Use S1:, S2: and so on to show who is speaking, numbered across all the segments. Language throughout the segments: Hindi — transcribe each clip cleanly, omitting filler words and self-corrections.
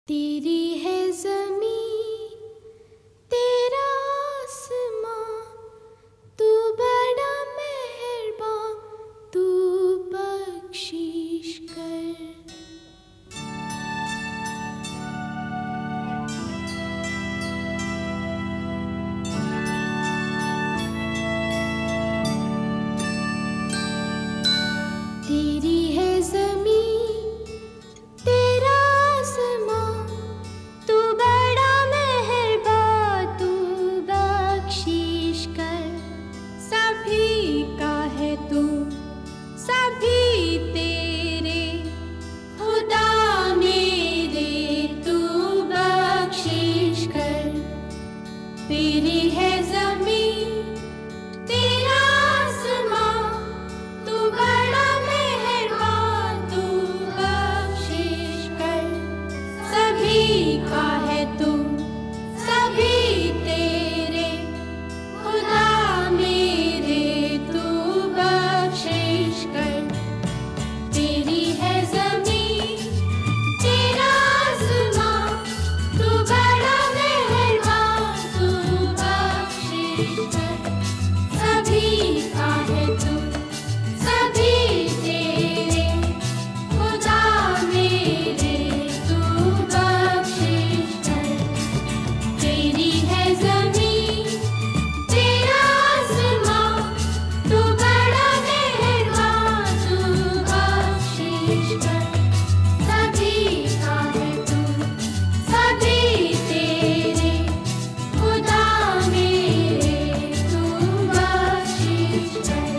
S1: तेरी है ज़मीं तेरा आसमां, तू बड़ा मेहरबान, तू बख्शिश कर। तेरी है ज़मीं तेरा आसमां, तू बड़ा मेहरबान, तू बख्शिश कर। सभी का है तू, सभी तेरे, खुदा मेरे तू बख्शिश कर। तेरी है ज़मीं तेरा आसमां, तू बड़ा मेहरबान, तू बख्शिश कर। सभी का है तू, सभी तेरे, खुदा मेरे तू बख्शिश कर। तेरी है ज़मीं तेरा आसमां, तू बड़ा मेहरबान, तू बख्शिश कर। सभी का है तू, सभी तेरे, खुदा मेरे तू बख्शिश कर। तेरी है ज़मीं तेरा आसमां, तू बड़ा मेहरबान, तू बख्शिश कर। सभी का है तू, सभी तेरे, खुदा मेरे तू बख्शिश कर।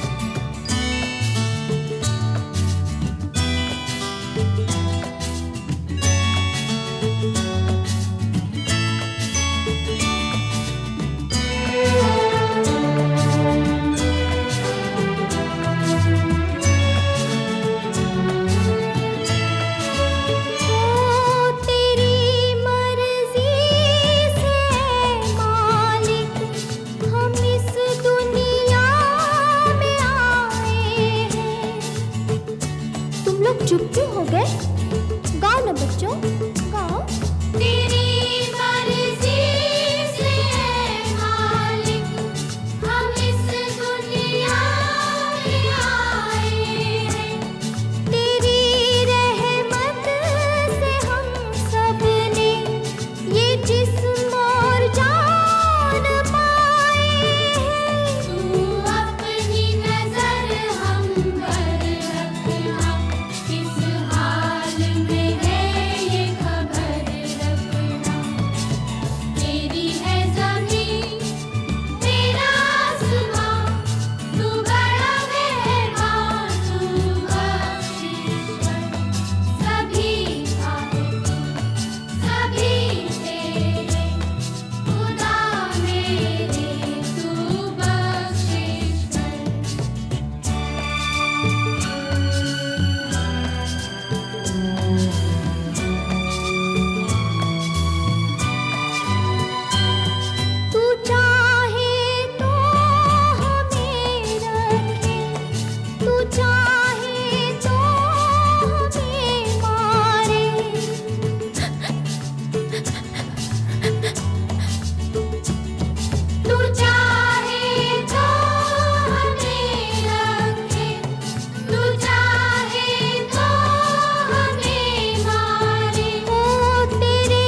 S1: ओ तेरी मर्जी से मालिक, हम इस दुनिया में आए हैं। तुम लोग चुप क्यों हो गए? गाओ ना बच्चों, गाओ। तेरी मर्जी से मालिक, हम इस दुनिया में आए हैं। तेरी रहमत से हम सब ने ये जिस्म और जान पाए हैं। तू अपनी नजर हम पर रखना, किस हाल में है ये खबर रखना। तेरी है ज़मीं तेरा आसमां, तू बड़ा मेहरबान, तू बख्शिश कर। सभी का है तू, सभी तेरे, खुदा मेरे तू बख्शिश कर। तू चाहे तो हमें रखे, तू चाहे तो हमें मारे। तू चाहे तो हमें रखे, तू चाहे तो हमें मारे। ओ तेरे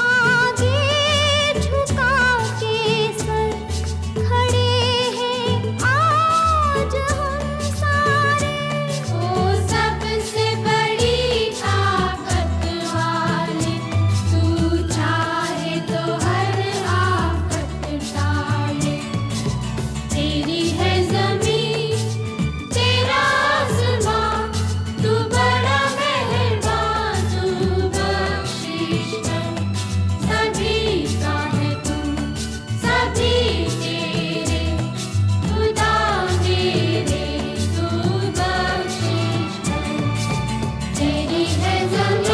S1: आगे झुका के सर खड़े हैं आज हम सारे। ओ सबसे बड़ी ताकत वाले, तू चाहे तो हर आफत टाले। तेरी है ज़मीं तेरा आसमां, तू बड़ा मेहरबान, तू बख्शिश कर। सभी का है तू, सभी तेरे, खुदा मेरे तू बख्शिश कर। तेरी है ज़मीं